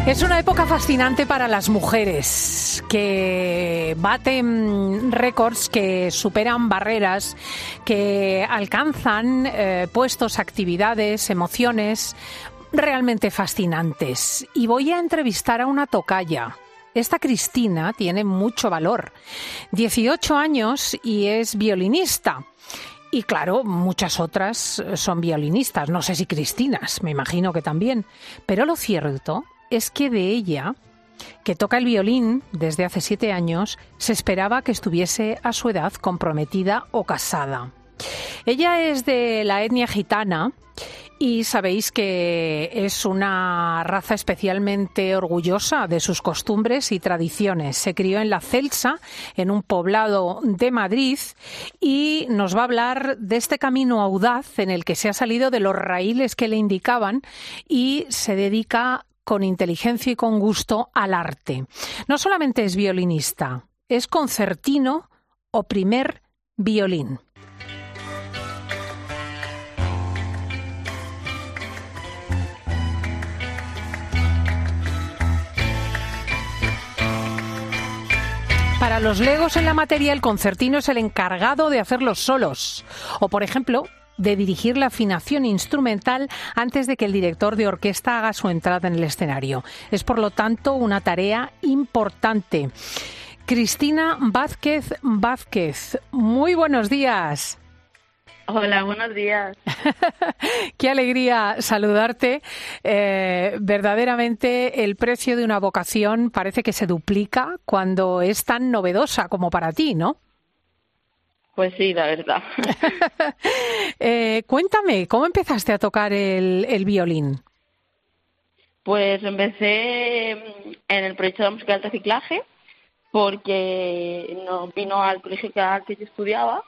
Es una época fascinante para las mujeres que baten récords, que superan barreras, que alcanzan puestos, actividades, emociones realmente fascinantes. Y voy a entrevistar a una tocaya. Esta Cristina tiene mucho valor. 18 años y es violinista. Y claro, muchas otras son violinistas. No sé si Cristinas, me imagino que también. Pero lo cierto es que de ella, que toca el violín desde hace 7 años, se esperaba que estuviese a su edad comprometida o casada. Ella es de la etnia gitana y sabéis que es una raza especialmente orgullosa de sus costumbres y tradiciones. Se crió en La Celsa, en un poblado de Madrid, y nos va a hablar de este camino audaz en el que se ha salido de los raíles que le indicaban y se dedica con inteligencia y con gusto al arte. No solamente es violinista, es concertino o primer violín. Para los legos en la materia, el concertino es el encargado de hacerlos solos. O, por ejemplo, de dirigir la afinación instrumental antes de que el director de orquesta haga su entrada en el escenario. Es, por lo tanto, una tarea importante. Cristina Vázquez, muy buenos días. Hola, buenos días. Qué alegría saludarte. Verdaderamente el precio de una vocación parece que se duplica cuando es tan novedosa como para ti, ¿no? Pues sí, la verdad. Cuéntame, ¿cómo empezaste a tocar el violín? Pues empecé en el proyecto de música del reciclaje porque no vino al colegio que yo estudiaba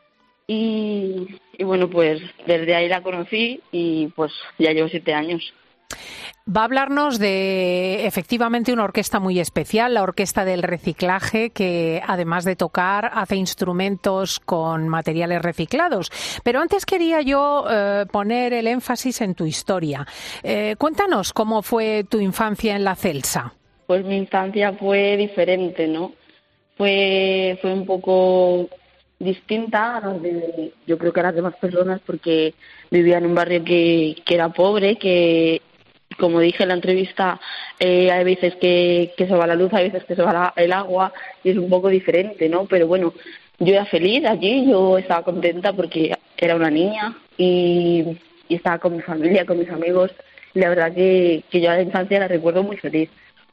y bueno, pues desde ahí la conocí y pues ya llevo 7 años. Va a hablarnos de, efectivamente, una orquesta muy especial, la Orquesta del Reciclaje, que además de tocar hace instrumentos con materiales reciclados. Pero antes quería yo poner el énfasis en tu historia. Cuéntanos cómo fue tu infancia en La Celsa. Pues mi infancia fue diferente, ¿no? Fue un poco distinta a las de, yo creo que a las demás personas, porque vivía en un barrio que era pobre, que, como dije en la entrevista, hay veces que se va la luz, hay veces que se va el agua, y es un poco diferente, ¿no? Pero bueno, yo era feliz allí, yo estaba contenta porque era una niña y estaba con mi familia, con mis amigos, y la verdad que yo a la infancia la recuerdo muy feliz.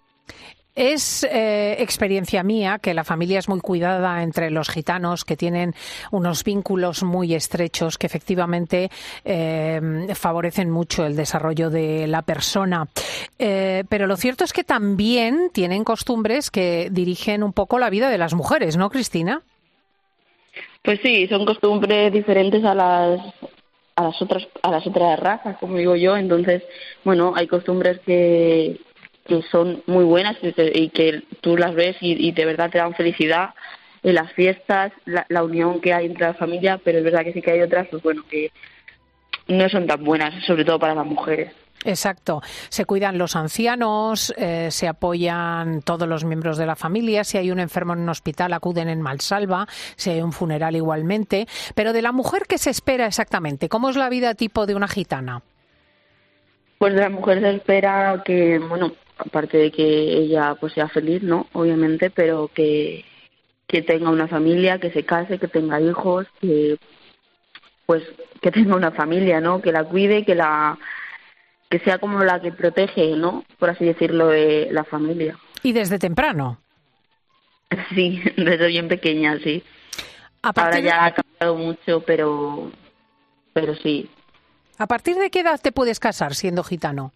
Es experiencia mía que la familia es muy cuidada entre los gitanos, que tienen unos vínculos muy estrechos que efectivamente favorecen mucho el desarrollo de la persona. Pero lo cierto es que también tienen costumbres que dirigen un poco la vida de las mujeres, ¿no, Cristina? Pues sí, son costumbres diferentes a las otras razas, como digo yo. Entonces, bueno, hay costumbres que son muy buenas y que tú las ves y de verdad te dan felicidad en las fiestas, la unión que hay entre la familia, pero es verdad que sí que hay otras, pues bueno, que no son tan buenas, sobre todo para las mujeres. Exacto. Se cuidan los ancianos, se apoyan todos los miembros de la familia. Si hay un enfermo en un hospital, acuden en mansalva. Si hay un funeral, igualmente. Pero de la mujer, ¿qué se espera exactamente? ¿Cómo es la vida tipo de una gitana? Pues de la mujer se espera que, bueno, aparte de que ella pues sea feliz, ¿no? Obviamente, pero que tenga una familia, que se case, que tenga hijos, que tenga una familia, ¿no? Que la cuide, que sea como la que protege, ¿no? Por así decirlo, de la familia. ¿Y desde temprano? Sí, desde bien pequeña, sí. Ahora ya ha cambiado mucho, pero sí. ¿A partir de qué edad te puedes casar siendo gitano?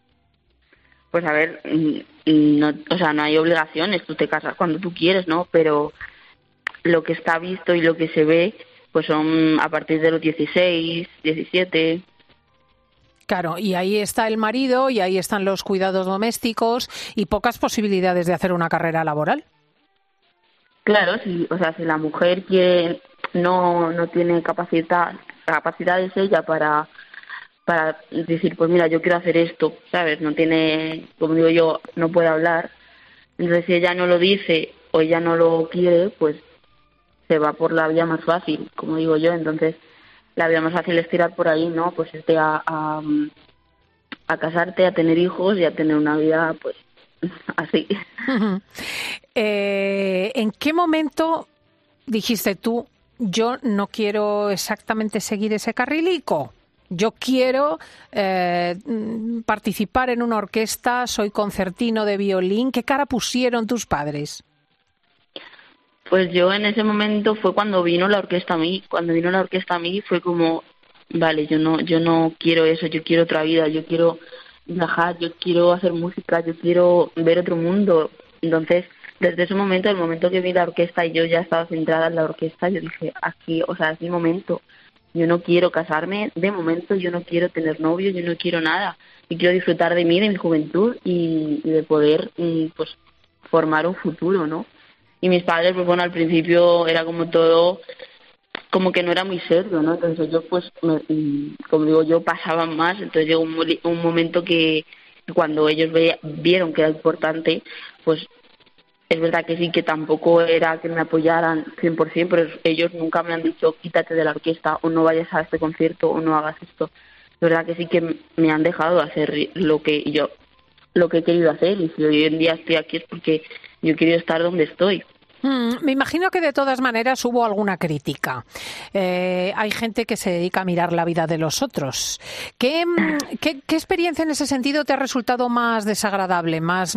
Pues a ver, no hay obligaciones, tú te casas cuando tú quieres, ¿no? Pero lo que está visto y lo que se ve, pues son a partir de los 16, 17. Claro, y ahí está el marido y ahí están los cuidados domésticos y pocas posibilidades de hacer una carrera laboral. Claro, sí, o sea, si la mujer quiere, no tiene capacidades ella para para decir, pues mira, yo quiero hacer esto, ¿sabes? No tiene, como digo yo, no puede hablar. Entonces, si ella no lo dice o ella no lo quiere, pues se va por la vía más fácil, como digo yo. Entonces, la vía más fácil es tirar por ahí, ¿no? Pues irte a casarte, a tener hijos y a tener una vida, pues, así. ¿En qué momento dijiste tú, yo no quiero exactamente seguir ese carrilico? Yo quiero participar en una orquesta, soy concertino de violín. ¿Qué cara pusieron tus padres? Pues yo en ese momento fue cuando vino la orquesta a mí. Cuando vino la orquesta a mí fue como, vale, yo no quiero eso, yo quiero otra vida, yo quiero viajar, yo quiero hacer música, yo quiero ver otro mundo. Entonces, desde ese momento, el momento que vi la orquesta y yo ya estaba centrada en la orquesta, yo dije, aquí, o sea, es mi momento. Yo no quiero casarme, de momento yo no quiero tener novio, yo no quiero nada. Y quiero disfrutar de mí, de mi juventud y de poder, pues, formar un futuro, ¿no? Y mis padres, pues bueno, al principio era como todo, como que no era muy serio, ¿no? Entonces ellos, pues, como digo yo, pasaban más. Entonces llegó un momento que cuando ellos vieron que era importante, pues es verdad que sí, que tampoco era que me apoyaran 100%, pero ellos nunca me han dicho quítate de la orquesta o no vayas a este concierto o no hagas esto. Es verdad que sí que me han dejado hacer lo que he querido hacer, y si hoy en día estoy aquí es porque yo he querido estar donde estoy. Me imagino que de todas maneras hubo alguna crítica. Hay gente que se dedica a mirar la vida de los otros. ¿Qué experiencia en ese sentido te ha resultado más desagradable, más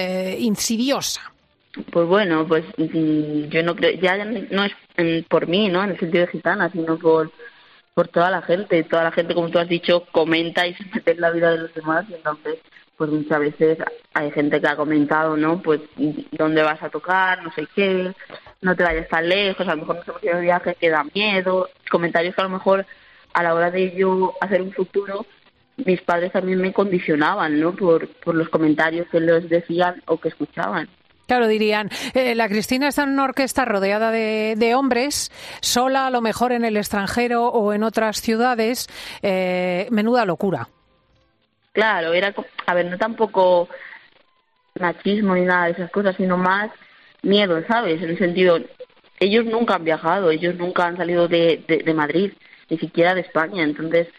insidiosa? Pues bueno, pues yo no creo, ya no es por mí, ¿no? En el sentido de gitana, sino por toda la gente. Toda la gente, como tú has dicho, comenta y se mete en la vida de los demás, y entonces, pues muchas veces hay gente que ha comentado, ¿no? Pues dónde vas a tocar, no sé qué, no te vayas tan lejos, a lo mejor no hemos ido de viaje, que da miedo. Comentarios que a lo mejor a la hora de yo hacer un futuro, mis padres también me condicionaban, ¿no? Por los comentarios que les decían o que escuchaban. Claro, dirían, la Cristina está en una orquesta rodeada de hombres, sola a lo mejor en el extranjero o en otras ciudades, menuda locura. Claro, a ver, no tampoco machismo ni nada de esas cosas, sino más miedo, ¿sabes? En el sentido, ellos nunca han viajado, ellos nunca han salido de Madrid, ni siquiera de España. Entonces,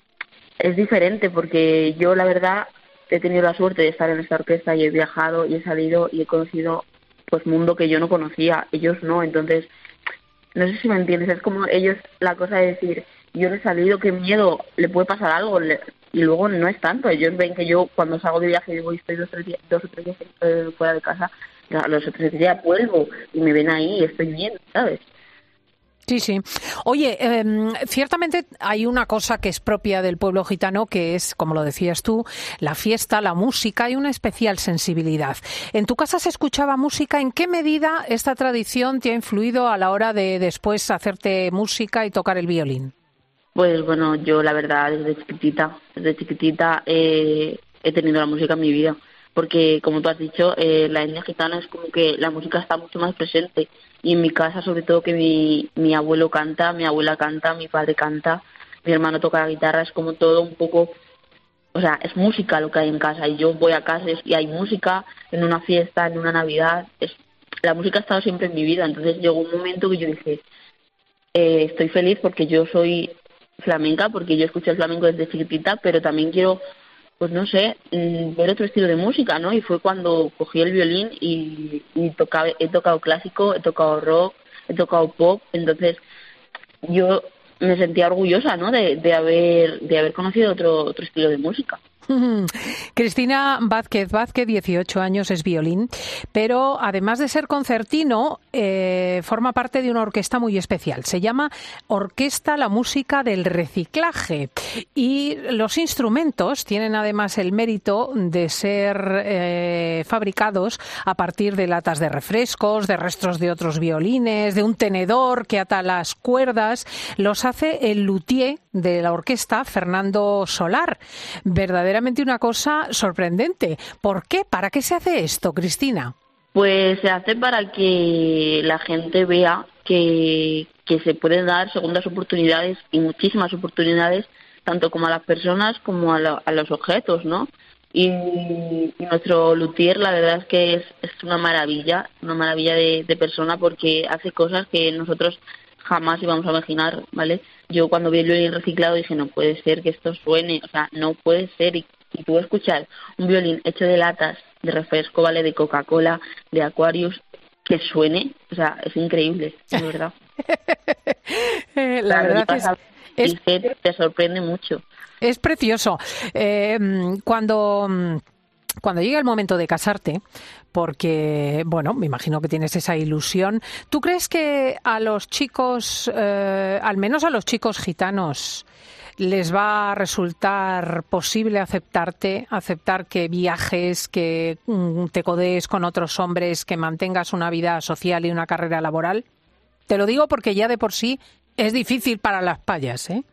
es diferente porque yo, la verdad, he tenido la suerte de estar en esta orquesta y he viajado y he salido y he conocido, pues, mundo que yo no conocía, ellos no. Entonces, no sé si me entiendes, es como ellos, la cosa de decir, yo no he salido, qué miedo, le puede pasar algo, y luego no es tanto. Ellos ven que yo cuando salgo de viaje y estoy 2 o 3 días fuera de casa, los otros días vuelvo y me ven ahí y estoy bien, ¿sabes? Sí, sí. Oye, ciertamente hay una cosa que es propia del pueblo gitano, que es, como lo decías tú, la fiesta, la música y una especial sensibilidad. ¿En tu casa se escuchaba música? ¿En qué medida esta tradición te ha influido a la hora de después hacerte música y tocar el violín? Pues bueno, yo la verdad desde chiquitita he tenido la música en mi vida, porque como tú has dicho, la etnia gitana es como que la música está mucho más presente, y en mi casa sobre todo que mi abuelo canta, mi abuela canta, mi padre canta, mi hermano toca la guitarra, es como todo un poco, o sea, es música lo que hay en casa, y yo voy a casa y hay música en una fiesta, en una Navidad, la música ha estado siempre en mi vida. Entonces llegó un momento que yo dije, estoy feliz porque yo soy flamenca, porque yo escucho el flamenco desde chiquitita, pero también quiero, pues no sé, ver otro estilo de música, ¿no? Y fue cuando cogí el violín y he tocado clásico, he tocado rock, he tocado pop. Entonces yo me sentía orgullosa, ¿no? De haber conocido otro estilo de música. Cristina Vázquez, 18 años, es violín, pero además de ser concertino, forma parte de una orquesta muy especial. Se llama Orquesta La Música del Reciclaje, y los instrumentos tienen además el mérito de ser fabricados a partir de latas de refrescos, de restos de otros violines, de un tenedor que ata las cuerdas. Los hace el luthier de la orquesta, Fernando Solar. Verdaderamente una cosa sorprendente. ¿Por qué? ¿Para qué se hace esto, Cristina? Pues se hace para que la gente vea que se pueden dar segundas oportunidades y muchísimas oportunidades tanto como a las personas como a los objetos, ¿no? Y nuestro luthier, la verdad es que es una maravilla de persona, porque hace cosas que nosotros jamás íbamos a imaginar, ¿vale? Yo cuando vi el violín reciclado dije, no puede ser que esto suene, o sea, no puede ser. Y tú escuchar un violín hecho de latas de refresco, ¿vale? De Coca-Cola, de Aquarius, que suene, o sea, es increíble, de verdad. La verdad es te sorprende mucho. Es precioso. Cuando llegue el momento de casarte, porque, bueno, me imagino que tienes esa ilusión, ¿tú crees que a los chicos, al menos a los chicos gitanos, les va a resultar posible aceptar que viajes, que te codees con otros hombres, que mantengas una vida social y una carrera laboral? Te lo digo porque ya de por sí es difícil para las payas, ¿eh?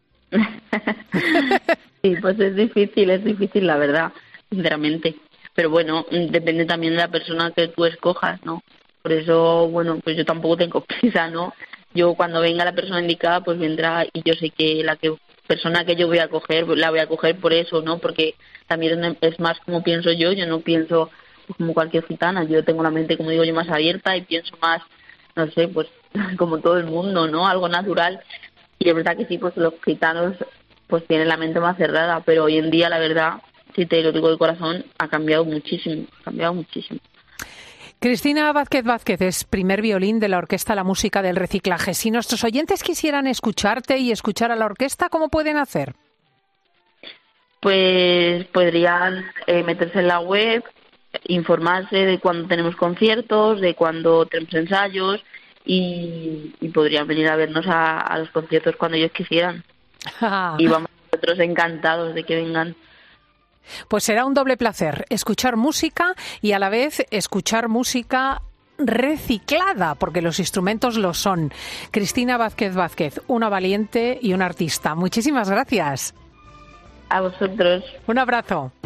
Sí, pues es difícil la verdad, sinceramente. Pero bueno, depende también de la persona que tú escojas, ¿no? Por eso, bueno, pues yo tampoco tengo prisa, ¿no? Yo cuando venga la persona indicada, pues vendrá, y yo sé que persona que yo voy a coger, la voy a coger por eso, ¿no? Porque también es más como pienso yo no pienso pues, como cualquier gitana. Yo tengo la mente, como digo yo, más abierta y pienso más, no sé, pues como todo el mundo, ¿no? Algo natural. Y es verdad que sí, pues los gitanos pues tienen la mente más cerrada, pero hoy en día, la verdad, si te lo digo de corazón, ha cambiado muchísimo. Cristina Vázquez Vázquez es primer violín de la Orquesta La Música del Reciclaje. Si nuestros oyentes quisieran escucharte y escuchar a la orquesta, ¿cómo pueden hacer? Pues podrían meterse en la web, informarse de cuándo tenemos conciertos, de cuándo tenemos ensayos, y podrían venir a vernos a los conciertos cuando ellos quisieran. Y vamos nosotros encantados de que vengan. Pues será un doble placer escuchar música y a la vez escuchar música reciclada, porque los instrumentos lo son. Cristina Vázquez Vázquez, una valiente y una artista. Muchísimas gracias. A vosotros. Un abrazo.